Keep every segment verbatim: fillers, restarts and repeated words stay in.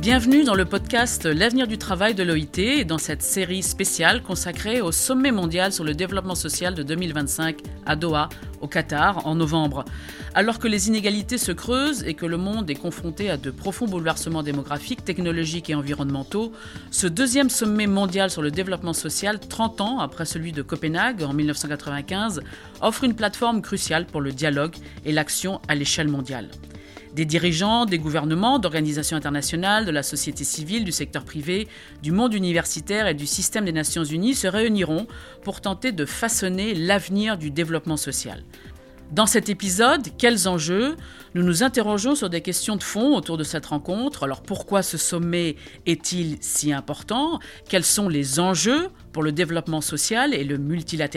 Bienvenue dans le podcast L'avenir du travail de l'O I T et dans cette série spéciale consacrée au sommet mondial sur le développement social de deux mille vingt-cinq à Doha, au Qatar, en novembre. Alors que les inégalités se creusent et que le monde est confronté à de profonds bouleversements démographiques, technologiques et environnementaux, ce deuxième sommet mondial sur le développement social, trente ans après celui de Copenhague en dix-neuf cent quatre-vingt-quinze, offre une plateforme cruciale pour le dialogue et l'action à l'échelle mondiale. Des dirigeants, des gouvernements, d'organisations internationales, de la société civile, du secteur privé, du monde universitaire et du système des Nations Unies se réuniront pour tenter de façonner l'avenir du développement social. Dans cet épisode, quels enjeux ? Nous nous interrogeons sur des questions de fond autour de cette rencontre. Alors pourquoi ce sommet est-il si important ? Quels sont les enjeux pour le développement social et le multilatéralisme ?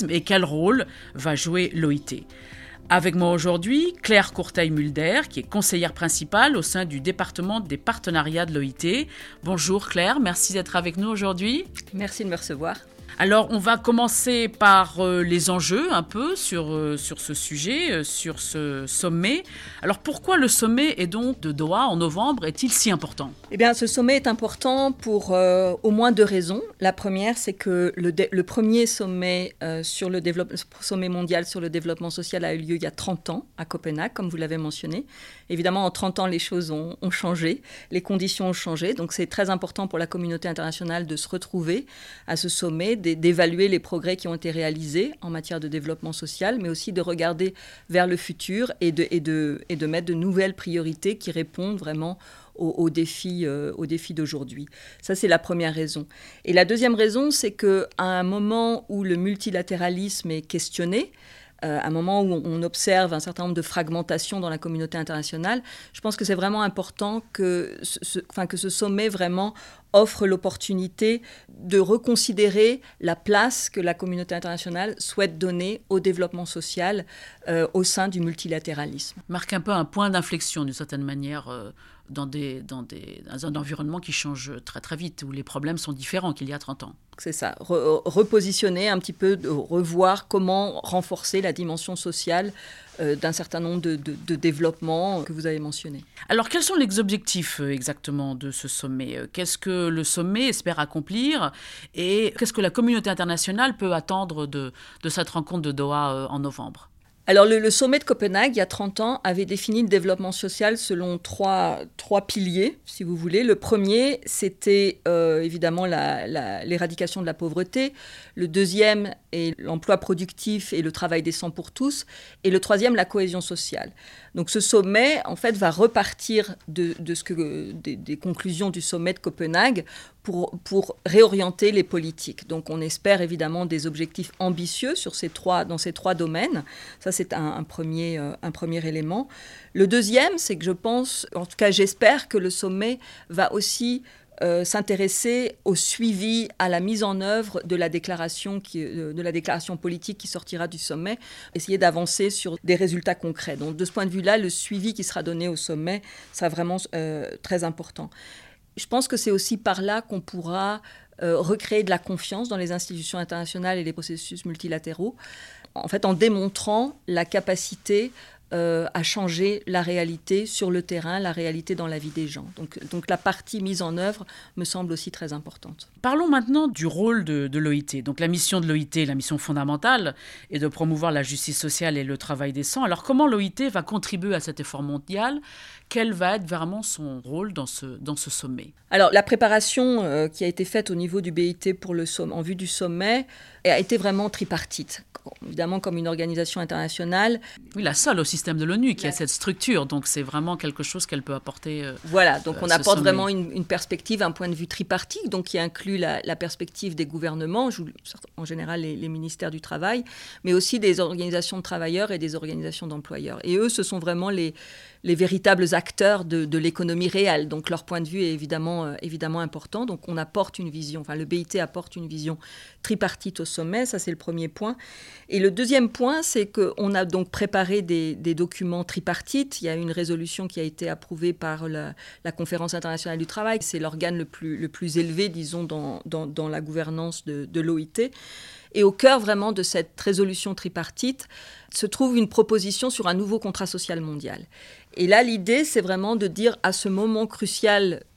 Et quel rôle va jouer l'O I T ? Avec moi aujourd'hui, Claire Courteil-Mulder, qui est conseillère principale au sein du département des partenariats de l'O I T. Bonjour Claire, merci d'être avec nous aujourd'hui. Merci de me recevoir. Alors, on va commencer par euh, les enjeux un peu sur, euh, sur ce sujet, euh, sur ce sommet. Alors, pourquoi le sommet est donc de Doha en novembre est-il si important ? Eh bien, ce sommet est important pour euh, au moins deux raisons. La première, c'est que le, dé- le premier sommet, euh, sur le développe- sommet mondial sur le développement social a eu lieu il y a trente ans à Copenhague, comme vous l'avez mentionné. Évidemment, en trente ans, les choses ont, ont changé, les conditions ont changé. Donc, c'est très important pour la communauté internationale de se retrouver à ce sommet, d'évaluer les progrès qui ont été réalisés en matière de développement social, mais aussi de regarder vers le futur et de, et de, et de mettre de nouvelles priorités qui répondent vraiment aux, aux défis, euh, aux défis d'aujourd'hui. Ça, c'est la première raison. Et la deuxième raison, c'est qu'à un moment où le multilatéralisme est questionné, Euh, à un moment où on observe un certain nombre de fragmentations dans la communauté internationale, je pense que c'est vraiment important que ce, enfin, que ce sommet vraiment offre l'opportunité de reconsidérer la place que la communauté internationale souhaite donner au développement social euh, au sein du multilatéralisme. Marque un peu un point d'inflexion d'une certaine manière euh, dans, des, dans, des, dans un environnement qui change très très vite, où les problèmes sont différents qu'il y a trente ans. C'est ça, Re- repositionner un petit peu, de revoir comment renforcer la dimension sociale euh, d'un certain nombre de, de, de développements que vous avez mentionnés. Alors, quels sont les objectifs euh, exactement de ce sommet ? Qu'est-ce que le sommet espère accomplir ? Et qu'est-ce que la communauté internationale peut attendre de, de cette rencontre de Doha euh, en novembre ? Alors, le, le sommet de Copenhague, il y a trente ans, avait défini le développement social selon trois, trois piliers, si vous voulez. Le premier, c'était euh, évidemment la, la, l'éradication de la pauvreté. Le deuxième est l'emploi productif et le travail décent pour tous. Et le troisième, la cohésion sociale. Donc, ce sommet, en fait, va repartir de, de ce que, des, des conclusions du sommet de Copenhague pour, pour réorienter les politiques. Donc, on espère évidemment des objectifs ambitieux sur ces trois, dans ces trois domaines. Ça, c'est un, un, premier, euh, un premier élément. Le deuxième, c'est que je pense, en tout cas j'espère que le sommet va aussi euh, s'intéresser au suivi, à la mise en œuvre de la déclaration, qui, de la déclaration politique qui sortira du sommet, essayer d'avancer sur des résultats concrets. Donc de ce point de vue-là, le suivi qui sera donné au sommet sera vraiment euh, très important. Je pense que c'est aussi par là qu'on pourra euh, recréer de la confiance dans les institutions internationales et les processus multilatéraux, en fait, en démontrant la capacité euh, à changer la réalité sur le terrain, la réalité dans la vie des gens. Donc, donc la partie mise en œuvre me semble aussi très importante. Parlons maintenant du rôle de, de l'O I T. Donc la mission de l'O I T, la mission fondamentale, est de promouvoir la justice sociale et le travail décent. Alors comment l'O I T va contribuer à cet effort mondial ? Quel va être vraiment son rôle dans ce, dans ce sommet ? Alors la préparation euh, qui a été faite au niveau du B I T pour le somm- en vue du sommet a été vraiment tripartite. Évidemment, comme une organisation internationale. Oui, la seule au système de l'ONU qui a cette structure, donc c'est vraiment quelque chose qu'elle peut apporter. Euh, voilà, donc on euh, apporte sommet. vraiment une, une perspective, un point de vue tripartite, donc qui inclut la, la perspective des gouvernements, en général les, les ministères du travail, mais aussi des organisations de travailleurs et des organisations d'employeurs. Et eux, ce sont vraiment les, les véritables acteurs de, de l'économie réelle, donc leur point de vue est évidemment, euh, évidemment important. Donc on apporte une vision, enfin le B I T apporte une vision tripartite au sommet, ça c'est le premier point. Et le deuxième point, c'est qu'on a donc préparé des, des documents tripartites. Il y a une résolution qui a été approuvée par la, la Conférence internationale du travail. C'est l'organe le plus, le plus élevé, disons, dans, dans, dans la gouvernance de, de l'O I T. Et au cœur vraiment de cette résolution tripartite se trouve une proposition sur un nouveau contrat social mondial. Et là, l'idée, c'est vraiment de dire à ce moment crucial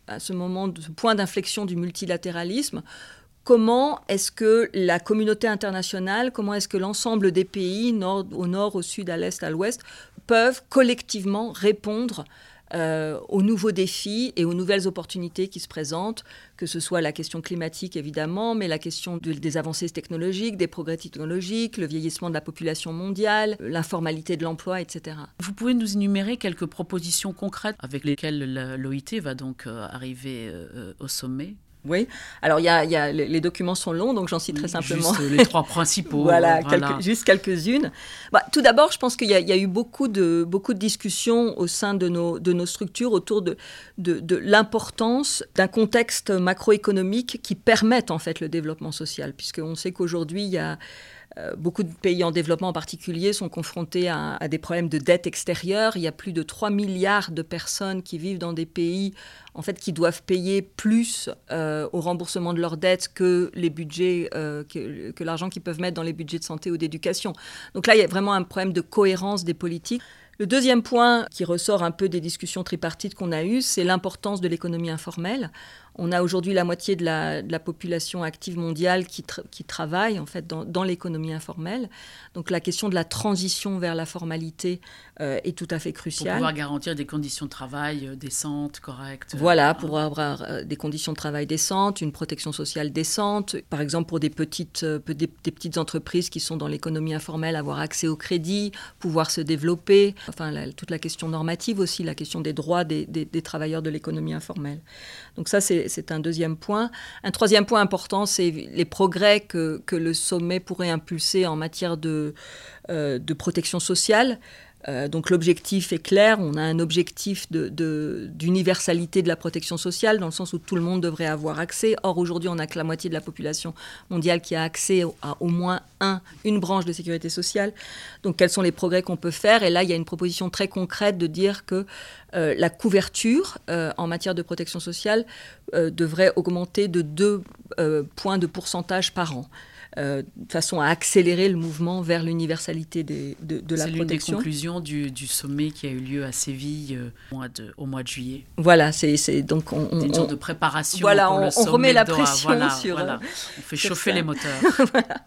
à ce moment, de ce point d'inflexion du multilatéralisme, comment est-ce que la communauté internationale, comment est-ce que l'ensemble des pays, nord, au nord, au sud, à l'est, à l'ouest, peuvent collectivement répondre euh, aux nouveaux défis et aux nouvelles opportunités qui se présentent, que ce soit la question climatique évidemment, mais la question de, des avancées technologiques, des progrès technologiques, le vieillissement de la population mondiale, l'informalité de l'emploi, et cetera. Vous pouvez nous énumérer quelques propositions concrètes avec lesquelles l'O I T va donc euh, arriver euh, au sommet ? Oui, alors il y a, y a, les documents sont longs, donc j'en citerai simplement... Juste les trois principaux. voilà, voilà. Quelques, juste quelques-unes. Bah, tout d'abord, je pense qu'il y a, y a eu beaucoup de, beaucoup de discussions au sein de nos, de nos structures autour de, de, de l'importance d'un contexte macroéconomique qui permette en fait le développement social, puisqu'on sait qu'aujourd'hui, il y a... Euh, beaucoup de pays en développement en particulier sont confrontés à, à des problèmes de dette extérieure. Il y a plus de trois milliards de personnes qui vivent dans des pays en fait, qui doivent payer plus euh, au remboursement de leurs dettes que, les budgets, euh, que, que l'argent qu'ils peuvent mettre dans les budgets de santé ou d'éducation. Donc là, il y a vraiment un problème de cohérence des politiques. Le deuxième point qui ressort un peu des discussions tripartites qu'on a eues, c'est l'importance de l'économie informelle. On a aujourd'hui la moitié de la, de la population active mondiale qui, tra- qui travaille en fait, dans, dans l'économie informelle. Donc la question de la transition vers la formalité euh, est tout à fait cruciale. Pour pouvoir garantir des conditions de travail décentes, correctes. Voilà, pour avoir euh, des conditions de travail décentes, une protection sociale décente. Par exemple, pour des petites, euh, des, des petites entreprises qui sont dans l'économie informelle, avoir accès au crédit, pouvoir se développer. Enfin, la, toute la question normative aussi, la question des droits des, des, des travailleurs de l'économie informelle. Donc ça, c'est C'est un deuxième point. Un troisième point important, c'est les progrès que, que le sommet pourrait impulser en matière de, euh, de protection sociale. Euh, donc l'objectif est clair, on a un objectif de, de, d'universalité de la protection sociale, dans le sens où tout le monde devrait avoir accès. Or, aujourd'hui, on n'a que la moitié de la population mondiale qui a accès à au moins un, une branche de sécurité sociale. Donc, quels sont les progrès qu'on peut faire ? Et là, il y a une proposition très concrète de dire que euh, la couverture euh, en matière de protection sociale euh, devrait augmenter de deux euh, points de pourcentage par an. Euh, de façon à accélérer le mouvement vers l'universalité des, de, de la c'est protection. C'est l'une des conclusions du, du sommet qui a eu lieu à Séville euh, au, mois de, au mois de juillet. Voilà, c'est, c'est donc on, on, une sorte de préparation voilà, pour on, le sommet. On remet la Doha. pression voilà, sur... Voilà. On fait chauffer ça. les moteurs. Voilà.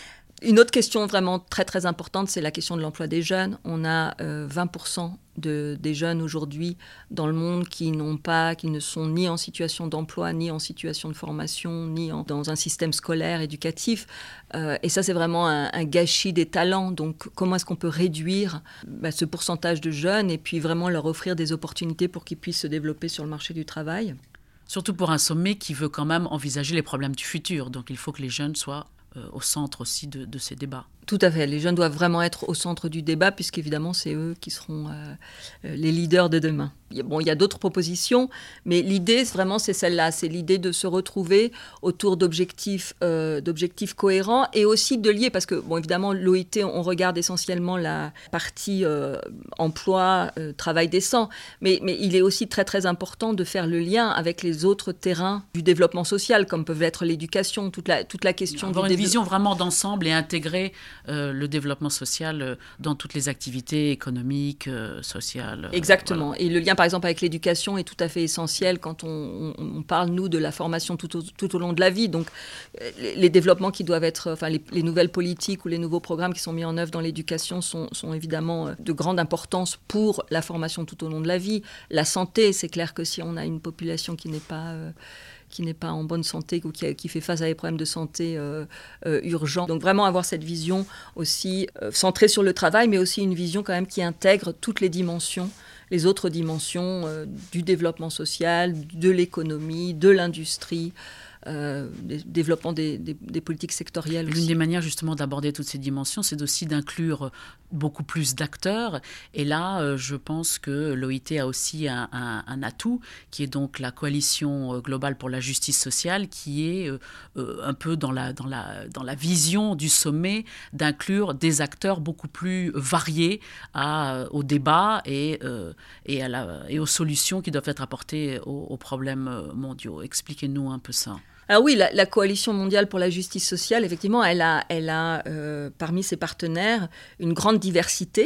Une autre question vraiment très très importante, c'est la question de l'emploi des jeunes. On a euh, vingt pour cent de, des jeunes aujourd'hui dans le monde qui n'ont pas, qui ne sont ni en situation d'emploi, ni en situation de formation, ni en, dans un système scolaire, éducatif. Euh, et ça, c'est vraiment un, un gâchis des talents. Donc, comment est-ce qu'on peut réduire bah, ce pourcentage de jeunes et puis vraiment leur offrir des opportunités pour qu'ils puissent se développer sur le marché du travail ? Surtout pour un sommet qui veut quand même envisager les problèmes du futur. Donc, il faut que les jeunes soient au centre aussi de, de ces débats. Tout à fait. Les jeunes doivent vraiment être au centre du débat, puisqu'évidemment, c'est eux qui seront euh, les leaders de demain. Il y a, bon, il y a d'autres propositions, mais l'idée, vraiment, c'est celle-là. C'est l'idée de se retrouver autour d'objectifs, euh, d'objectifs cohérents et aussi de lier, parce que, bon, évidemment, l'O I T, on regarde essentiellement la partie euh, emploi, euh, travail décent, mais, mais il est aussi très, très important de faire le lien avec les autres terrains du développement social, comme peuvent être l'éducation, toute la, toute la question avoir du une vision vraiment d'ensemble et intégrer euh, le développement social euh, dans toutes les activités économiques, euh, sociales. Euh, Exactement. Voilà. Et le lien, par exemple, avec l'éducation est tout à fait essentiel quand on, on, on parle, nous, de la formation tout au, tout au long de la vie. Donc, les, les développements qui doivent être, enfin, les, les nouvelles politiques ou les nouveaux programmes qui sont mis en œuvre dans l'éducation sont, sont évidemment de grande importance pour la formation tout au long de la vie. La santé, c'est clair que si on a une population qui n'est pas... Euh, qui n'est pas en bonne santé ou qui, a, qui fait face à des problèmes de santé euh, euh, urgents. Donc vraiment avoir cette vision aussi euh, centrée sur le travail, mais aussi une vision quand même qui intègre toutes les dimensions, les autres dimensions euh, du développement social, de l'économie, de l'industrie, euh, des développement des, des, des politiques sectorielles. L'une aussi. des manières justement d'aborder toutes ces dimensions, c'est aussi d'inclure beaucoup plus d'acteurs. Et là, euh, je pense que l'O I T a aussi un, un, un atout, qui est donc la coalition globale pour la justice sociale, qui est euh, euh, un peu dans la, dans, la, dans la vision du sommet d'inclure des acteurs beaucoup plus variés à, au débat et, euh, et, à la, et aux solutions qui doivent être apportées aux, aux problèmes mondiaux. Expliquez-nous un peu ça. Alors oui, la, la Coalition mondiale pour la justice sociale, effectivement, elle a, elle a euh, parmi ses partenaires une grande diversité.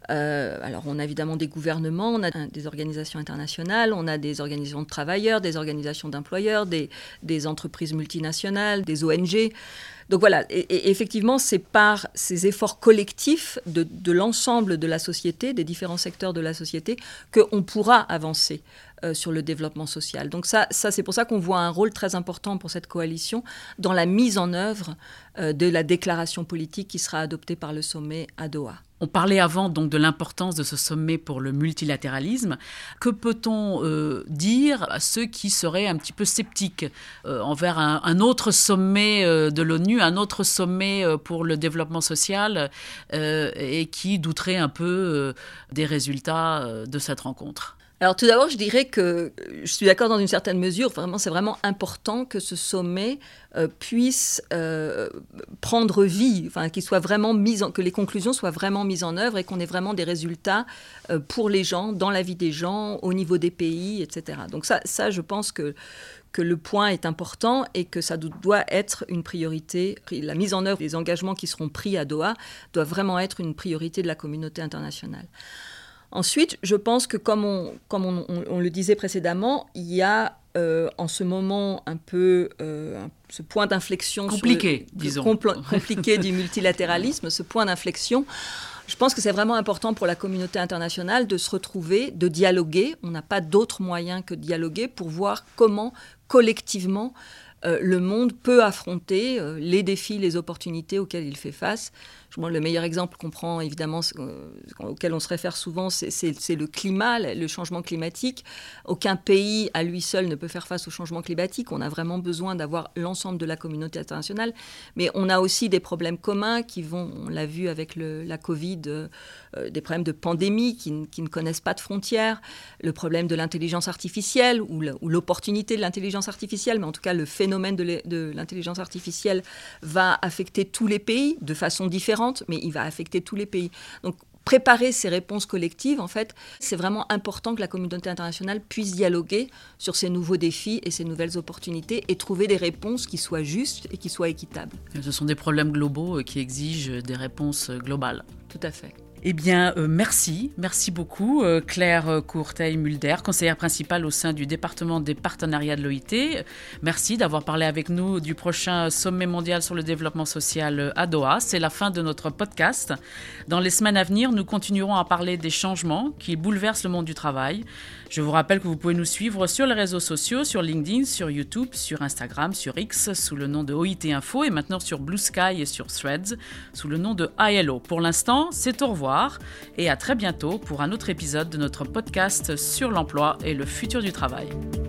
Euh, alors, on a évidemment des gouvernements, on a des organisations internationales, on a des organisations de travailleurs, des organisations d'employeurs, des, des entreprises multinationales, des O N G. Donc voilà, et, et effectivement, c'est par ces efforts collectifs de, de l'ensemble de la société, des différents secteurs de la société, qu'on pourra avancer euh, sur le développement social. Donc ça, ça, c'est pour ça qu'on voit un rôle très important pour cette coalition dans la mise en œuvre euh, de la déclaration politique qui sera adoptée par le sommet à Doha. On parlait avant donc de l'importance de ce sommet pour le multilatéralisme. Que peut-on euh, dire à ceux qui seraient un petit peu sceptiques euh, envers un, un autre sommet euh, de l'ONU, un autre sommet euh, pour le développement social euh, et qui douteraient un peu euh, des résultats euh, de cette rencontre ? Alors tout d'abord, je dirais que je suis d'accord dans une certaine mesure. Vraiment, c'est vraiment important que ce sommet euh, puisse euh, prendre vie, enfin, qu'il soit vraiment mis en, que les conclusions soient vraiment mises en œuvre et qu'on ait vraiment des résultats euh, pour les gens, dans la vie des gens, au niveau des pays, et cetera. Donc ça, ça je pense que que le point est important et que ça doit être une priorité. La mise en œuvre des engagements qui seront pris à Doha doit vraiment être une priorité de la communauté internationale. Ensuite, je pense que comme on, comme on, on, on le disait précédemment, il y a euh, en ce moment un peu euh, ce point d'inflexion compliqué, sur le, disons. Compl- compliqué du multilatéralisme, ce point d'inflexion. Je pense que c'est vraiment important pour la communauté internationale de se retrouver, de dialoguer. On n'a pas d'autre moyen que de dialoguer pour voir comment, collectivement, euh, le monde peut affronter euh, les défis, les opportunités auxquels il fait face. Moi, le meilleur exemple qu'on prend, évidemment, euh, auquel on se réfère souvent, c'est, c'est, c'est le climat, le changement climatique. Aucun pays, à lui seul, ne peut faire face au changement climatique. On a vraiment besoin d'avoir l'ensemble de la communauté internationale. Mais on a aussi des problèmes communs qui vont, on l'a vu avec le, la Covid, euh, des problèmes de pandémie qui, qui ne connaissent pas de frontières, le problème de l'intelligence artificielle ou, le, ou l'opportunité de l'intelligence artificielle, mais en tout cas, le phénomène de, de l'intelligence artificielle va affecter tous les pays de façon différente, mais il va affecter tous les pays. Donc, préparer ces réponses collectives, en fait, c'est vraiment important que la communauté internationale puisse dialoguer sur ces nouveaux défis et ces nouvelles opportunités et trouver des réponses qui soient justes et qui soient équitables. Ce sont des problèmes globaux qui exigent des réponses globales. Tout à fait. Eh bien, euh, merci. Merci beaucoup, euh, Claire Courteil-Mulder, conseillère principale au sein du département des partenariats de l'O I T. Merci d'avoir parlé avec nous du prochain sommet mondial sur le développement social à Doha. C'est la fin de notre podcast. Dans les semaines à venir, nous continuerons à parler des changements qui bouleversent le monde du travail. Je vous rappelle que vous pouvez nous suivre sur les réseaux sociaux, sur LinkedIn, sur YouTube, sur Instagram, sur X, sous le nom de O I T Info, et maintenant sur Blue Sky et sur Threads, sous le nom de I L O. Pour l'instant, c'est au revoir et à très bientôt pour un autre épisode de notre podcast sur l'emploi et le futur du travail.